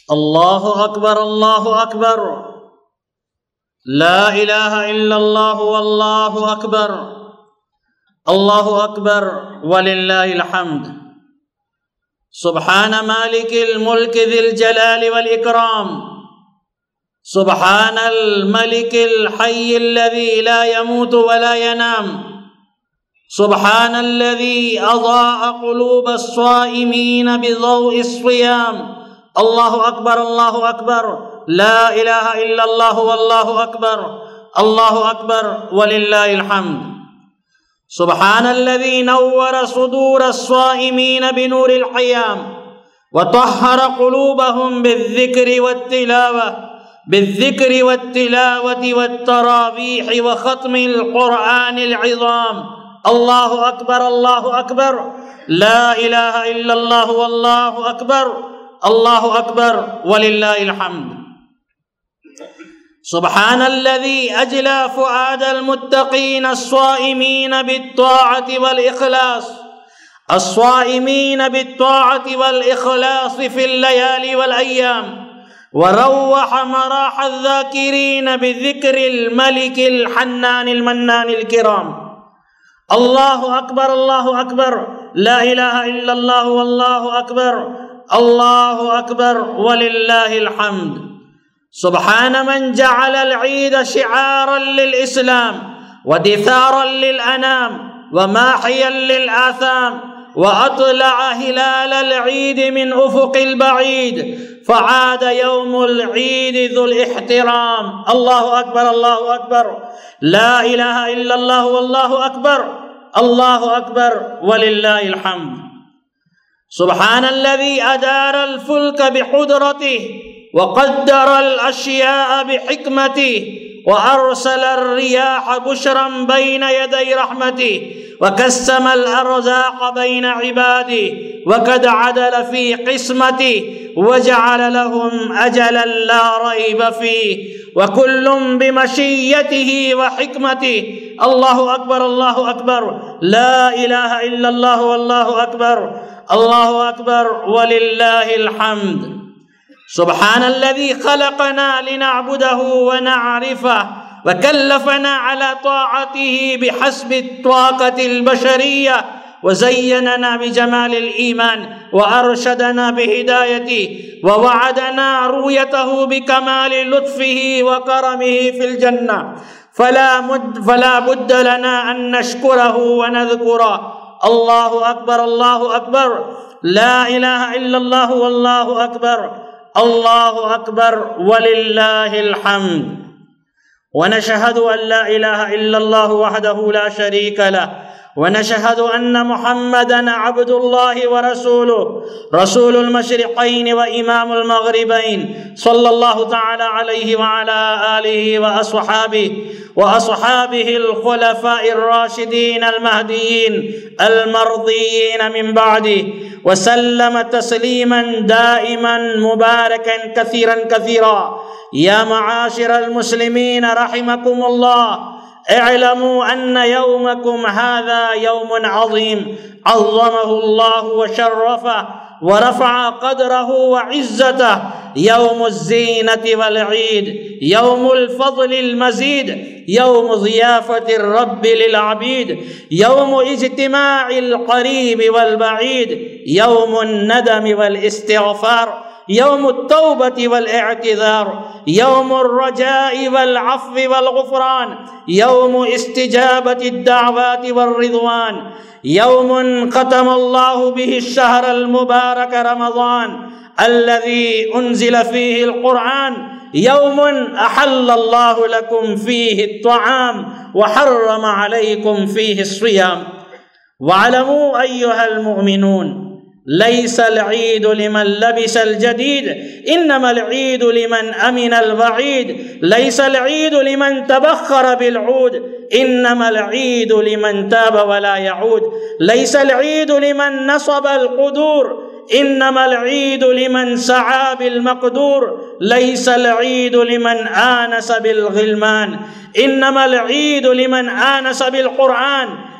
अल्लाहु अकबर, ला इलाहा इल्लल्लाहु वल्लाहु अकबर, अल्लाहु अकबर वलिल्लाहिल हम्द। सुब्हान मालिकिल मुल्क ज़िल जलाल वल इकराम, सुब्हानल मलिकिल हय्यिल लज़ी ला यमूतु वला यनाम, सुब्हानल्लज़ी अज़ाअ क़ुलूबस स्वाइमीन बिज़ौइस सियाम। अल्लाहु अकबर, ला इलाहा इल्लल्लाहु वल्लाहु अकबर वलिल्लाहिल हम्द। सुब्हानल्लज़ी नव्वरा सुदूरस स्वाइमीन बिनूरिल क़ियाम व तह्हरा क़ुलूबहुम बिज़्ज़िक्रि वत्तिलावति वत्तरावीहि व ख़त्मिल क़ुरआनिल इज़ाम। अल्लाहु अकबर, ला इलाहा इल्लल्लाहु वल्लाहु अकबर वलिल्लाहिल हम्द। सुब्हानल्लज़ी अजला फ़ुआदल मुत्तक़ीन अस्वाइमीन बित्ताअति वल इख़लास, अस्वाइमीन बित्ताअति वल इख़लास फ़िल लयाली वल अय्याम व रव्वह मराहल ज़ाकिरीन बिज़िक्रिल मलिकिल हन्नानिल मन्नानिल किराम। अल्लाहु अकबर, ला इलाहा इल्लल्लाहु वल्लाहु अकबर वलिल्लाहिल हम्द। सुब्हान मन जअलल ईद शिआरन लिल इस्लाम व दिसारन लिल अनाम व माहियन लिल आसाम व अतलअ हिलालल ईद मिन उफ़ुक़िल बईद फ़आद यौमुल ईद ज़ुल इह्तिराम। अल्लाहु अकबर, ला इलाहा इल्लल्लाहु वल्लाहु अकबर वलिल्लाहिल हम्द। सुब्हानल्लज़ी अदारल फ़ुल्क बिक़ुदरतिहि व क़द्दरल अश्याअ बिहिक्मतिहि व अरसलर रियाह बुशरन बैन यदै रहमतिहि व क़स्समल अर्ज़ाक़ बैन इबादिहि व क़द अदल फ़ी क़िस्मतिहि व जअल लहुम अजलन ला रैब फ़ीहि व कुल्लुम बिमशिय्यतिहि व हिक्मतिहि। अल्लाहु अकबर, ला इलाहा इल्लल्लाहु वल्लाहु अकबर वलिल्लाहिल हम्द। सुब्हानल्लज़ी ख़लक़ना लिनअबुदहु व नअरिफ़ह व कल्लफ़ना अला ताअतिहि बिहस्बि त्वाक़तिल बशरिय्या व ज़य्यनना बिजमालिल ईमान व अरशदना बिहिदायतिहि व वअदना रुयतहु बिकमालि लुत्फ़िहि व करमिहि फ़िल जन्नह फला बुद्द लना अन नश्कुरहु व नज़कुरह। अल्लाहु अकबर, ला इलाहा इल्लल्लाहु वल्लाहु अकबर वलिल्लाहिल हम्द। व नशहदु अन ला इलाहा इल्लल्लाहु वहदहु ला शरीक लह व नशहदु अन्न मुहम्मदन अब्दुल्लाहि व रसूलुहु रसूलुल मशरिक़ैन व इमामुल मग़रिबैन सल्लल्लाहु तआला अलैहि व अला आलिहि व अस्हाबिहिल खुलफ़ाइर राशिदीन अल महदीयीन अल मर्दियीन मिन बअदिहि व सल्लम तस्लीमन दाइमन मुबारकन कसीरा। या मआशिरल मुस्लिमीन रहिमकुमुल्लाह, इअलमू अन्न यौमकुम हाज़ा यौमुन अज़ीम अज़्ज़महुल्लाहु व शर्रफ़ह व रफ़अ क़द्रहु व इज़्ज़तह। यौमुज़ ज़ीनति वल ईद, यौमुल फ़ज़लिल मज़ीद, यौमु ज़ियाफ़तिर रब्बि लिल अबीद, यौमु इज्तिमाइल क़रीब वल बईद, यौमुन नदम वल इस्तिग़फ़ार, यौमुत तौबति वल इअ्तिज़ार, यौमुर रजाइ वल अफ़्व वल ग़ुफ़रान, यौमु इस्तिजाबतिद दाअवाति वर रिज़वान, यौमुन ख़तमल्लाहु बिहि शहरल मुबारक रमज़ान अल्लज़ी उन्ज़िल फ़ीहिल क़ुरआन, यौमुन अहल्लल्लाहु लकुम फ़ीहि त्तआम व हर्रम अलैकुम फ़ीहि स्सियाम। वअलमू अय्युहल मुअमिनून, लैसल ईदु लिमन लबिसल जदीद, इन्नमल ईदु लिमन अमिनल वईद, लैसल ईदु लिमन तबख्खर बिल ऊद, इन्नमल ईदु लिमन ताब वला यऊद, लैसल ईदु लिमन नसबल क़ुदूर, इन्नमल ईदु लिमन सआ बिल मक़दूर, लैसल ईदु लिमन आनस बिल ग़िलमान, इन्नमल ईदु लिमन आनस बिल क़ुरआन,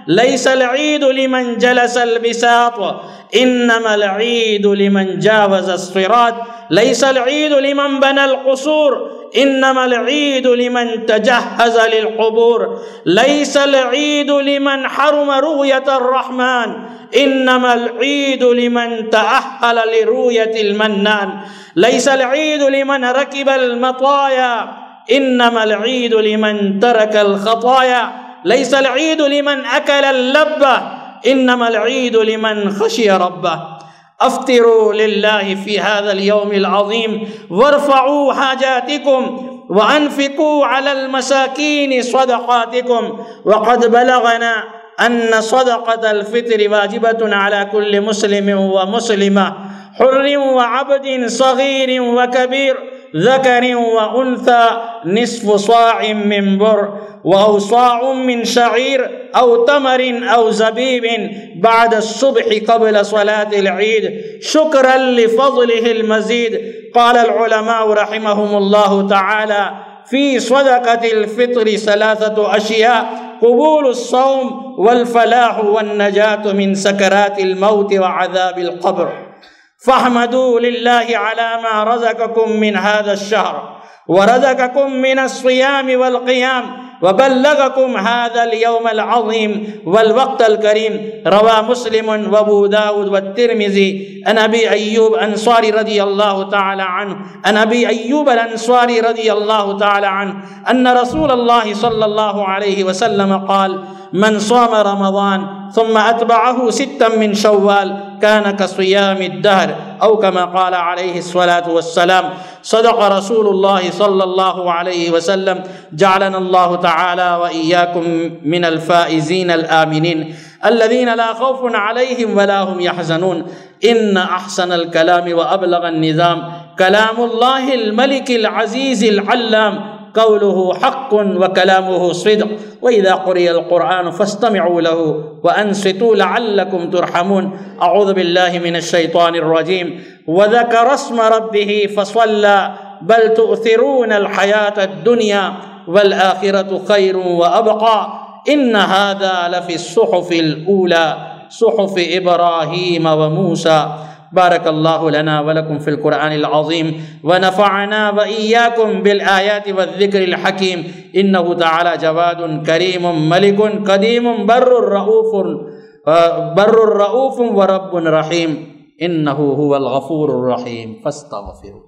लैसल ईद लिमन जलसल बिसात इन्नमल ईद लिमन जावज़ अस्सिरात लैसल ईद लिमन बनल क़ुसूर इन्नमल ईद लिमन तजहज़ लिलक़ुबूर लैसल ईद लिमन हरम रुयतर रहमान इन्नमल ईद लिमन तअहल लिरुयतिल मन्नान लैसल ईद लिमन रकिबल मताया इन्नमल ईद लिमन तरकल खताया लैसल ईद लिमन अकलल लब्बा इन्नमल ईद लिमन खशिय रब्बा अफ्तिरू लिल्लाहि फी हाज़ल यौमिल अज़ीम वरफ़ऊ हाजातिकुम व अनफ़िक़ू अलल मसाकीन सदक़ातिकुम वक़द बलगना अन्न सदक़तल फ़ित्री वाजिबतुन अला कुल्लि मुस्लिमिन व मुस्लिमा हुर्रिन व अब्दिन सग़ीरिन व कबीर ज़करिन व उन्सा निस्फ़ु साइन मिन बुर व साउन मिन शईर औ तमरिन औ ज़बीबिन बाद अस्सुब्ह क़ब्ल सलातिल ईद शुक्रन लिफ़ज़लिहिल मज़ीद क़ालल उलमा रहिमहुमुल्लाहु तआला फ़ी सदक़तिल फ़ित्री सलासतु अशिया क़ुबूलुस सौम वल फ़लाह वन नजातु मिन सकरातिल मौत व अज़ाबिल क़ब्र फ़हमदू लिल्लाहि अला मा रज़क़कुम मिन हाज़ा अश-शहर व रज़क़कुम मिन अस्सियाम वल क़ियाम व बल्लग़कुम हाज़ल यौमल अज़ीम वल वक़्तल करीम रवा मुस्लिम व अबू दाऊद व तिर्मिज़ी अन अबी अय्यूब अंसारी रज़ियल्लाहु तआला अन्हु अन अबी अय्यूब अल अंसारी रज़ियल्लाहु तआला अन्हु अन्न रसूलल्लाहि सल्लल्लाहु अलैहि वसल्लम क़ाल मन साम रमज़ान सुम्मा अतबअहु सित्तन मिन शव्वाल कान कसियामिद दहर औ कमा क़ाल अलैहि अस्सलातु वस्सलाम सदक़ रसूलुल्लाहि सल्लल्लाहु अलैहि वसल्लम जअलनल्लाहु तआला व इय्याकुम मिनल फ़ाइज़ीनल आमिनीन अल्लज़ीना ला ख़ौफ़ुन अलैहिम व ला हुम यहज़नून इन्न अहसनल कलामि व अबलगन निज़ाम कलामुल्लाहिल मलिकिल अज़ीज़िल अल्लाम क़ौलुहु हक़्क़ुन व कलामुहु सिद्क़ व इज़ा क़ुरियल क़ुरआन फ़स्तमिऊ लहु व अंसितू लअल्लकुम तुरहमून अऊज़ु बिल्लाहि मिनश शैतानिर रजीम व ज़करा अस्म रब्बिही फ़सल्ला बल तुअ्थिरूनल हयातद दुनिया वल आखिरतु खैरुन व अबक़ा इन्न हाज़ा लफ़िस सुहुफ़िल ऊला सुहुफ़ि इब्राहीम व मूसा बारकल्लाहु लना व लकुम फ़िल क़ुरआनिल अज़ीम व नफ़अना व इय्याकुम बिल आयाति व ज़िक्रिल हकीम इन्नहु तआला जवादुन करीमुन मलिकुन क़दीमुन बर्रुर रऊफ़ुन व रब्बुन रहीम इन्नहु हुवल गफ़ूरुर रहीम फ़स्तग़फ़िरू।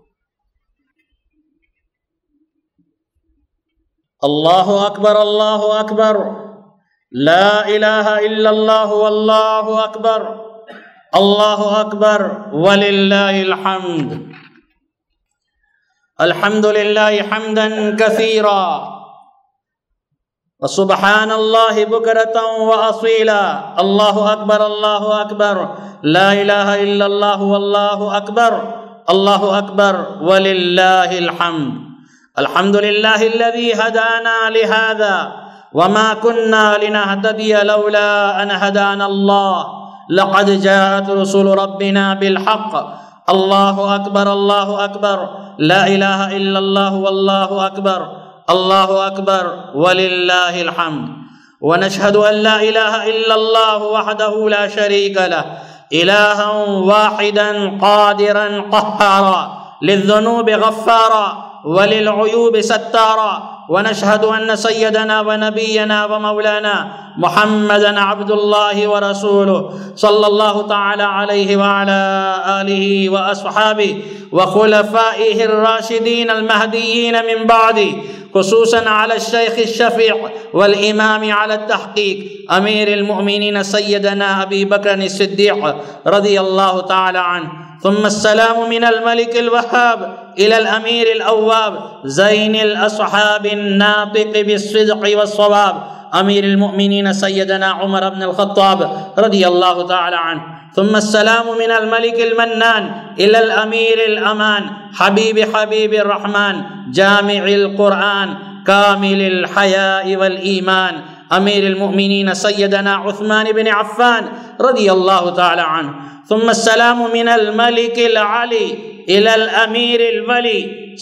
अल्लाहु अकबर ला इलाहा इल्लल्लाहु वल्लाहु अकबर अल्लाहु अकबर वलिल्लाहिल हम्द अल्हम्दुलिल्लाहि हम्दन कसीरा व सुब्हानल्लाहि बुकरतन व असीला अल्लाहु अकबर ला इलाहा इल्लल्लाहु वल्लाहु अकबर वलिल्लाहिल हम्द अल्हम्दुलिल्लाहिल्लज़ी हदाना लिहाज़ा वमा कुन्ना लिनहतदिया लौला अन हदानल्लाह लक़द जाअत रुसुलु रब्बिना बिलहक़्क़ अल्लाहु अकबर ला इलाहा इल्लल्लाहु वल्लाहु अकबर वलिल्लाहिल हम्द व नशहदु अन ला इलाहा इल्लल्लाहु वहदहु ला शरीका लहु इलाहन वाहिदन क़ादिरन क़ह्हारा लिज़्ज़ुनूबि गफ़्फ़ारा वलिलउयूबि सत्तारा व नशहदु अन्न सय्यदना व नबियना व मौलाना मुहम्मदन अब्दुल्लाहि व रसूलुहु सल्लल्लाहु तआला अलैहि व अला आलिहि व अस्हाबिहि व खुलफ़ाइहिर राशिदीन अल महदिय्यीन मिन बादी खुसूसन अला शेख शफ़ीअ वल इमाम अला तहक़ीक़ अमीरुल मुमिनीन सय्यदना अबी बकर सिद्दीक़ रज़ियल्लाहु तआला अन्हु ثم السلام من الملك الوهاب إلى الأمير الأواب زين الأصحاب الناطق بالصدق والصواب أمير المؤمنين سيدنا عمر بن الخطاب رضي الله تعالى عنه ثم السلام من الملك المنان إلى الأمير الأمان حبيب الرحمن جامع القرآن كامل الحياء والإيمان أمير المؤمنين سيدنا عثمان بن عفان رضي الله تعالى عنه ثم السلام من الملك العلي इलल अमीरिल वली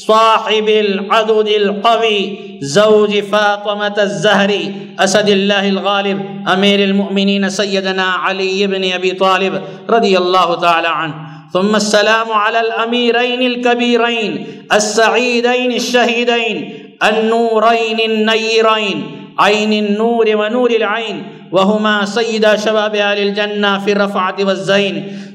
साहिबिल अदुदिल कवी ज़ौज फ़ातिमत अज़्ज़हरी असदिल्लाहिल गालिब अमीरुल मुमिनीन सय्यदना अली इब्न अबी तालिब रज़ियल्लाहु तआला अन्हु। ثم السلام على الأميرين الكبيرين السعيدين الشهيدين النورين النيرين عين النور ونور العين وهما سيدا شباب أهل الجنة في الرفعة والزين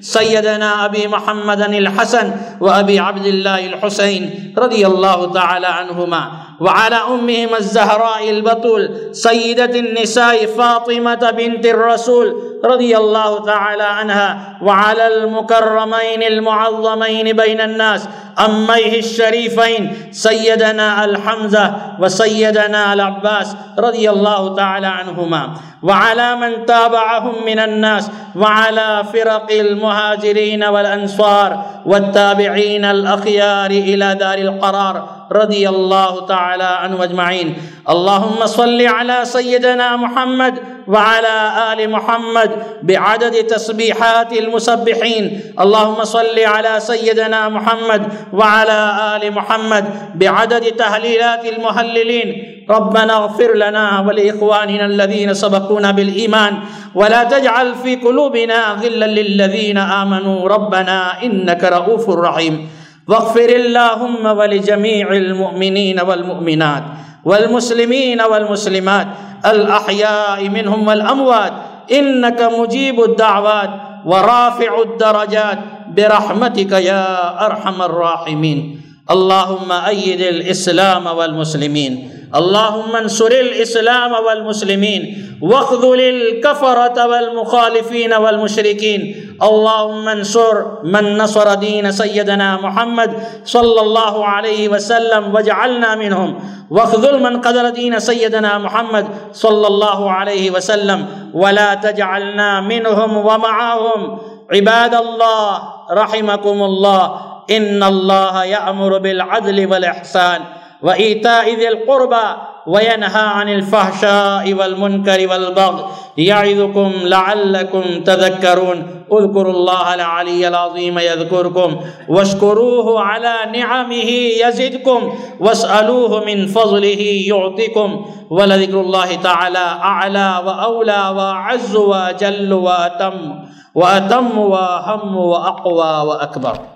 سيدنا أبي محمد الحسن وأبي عبد الله الحسين رضي الله تعالى عنهما وعلى أمهما الزهراء البطول سيدة النساء فاطمة بنت الرسول رضي الله تعالى عنها وعلى المكرمين المعظمين بين الناس أميه الشريفين سيدنا الحمزة وسيدنا العباس رضي الله تعالى عنهما وعلى من تابعهم من الناس وعلى فرق المهاجرين والأنصار والتابعين الأخيار إلى دار القرار رضي الله تعالى عنهم أجمعين. اللهم صل على سيدنا محمد وعلى آل محمد بعدد تسبيحات المسبحين. اللهم صل على سيدنا محمد وعلى آل محمد بعدد تهليلات المهللين. ربنا اغفر لنا ولإخواننا الذين سبقونا بالإيمان ولا تجعل في قلوبنا غلا للذين آمنوا ربنا إنك رؤوف رحيم. واغفر اللهم ولجميع المؤمنين والمؤمنات والمسلمين والمسلمات الأحياء منهم والأموات إنك مجيب الدعوات ورافع الدرجات برحمتك يا أرحم الراحمين. اللهم أيد الإسلام والمسلمين. اللهم انصر الإسلام والمسلمين واخذل الكفرة والمخالفين والمشركين. اللهم انصر من نصر دين سيدنا محمد صلى الله عليه وسلم واجعلنا منهم واخذل من قدر دين سيدنا محمد صلى الله عليه وسلم ولا تجعلنا منهم ومعهم. عباد الله رحمكم الله إن الله يأمر بالعدل والإحسان وإيتاء ذي القربى وينهى عن الفحشاء والمنكر والبغي يعظكم لعلكم تذكرون. اذكروا الله العلي العظيم يذكركم واشكروه على نعمه يزدكم واسألوه من فضله يعطكم ولذكر الله تعالى أعلى وأولى وأعز وأجل وأتم وأهم وأقوى وأكبر.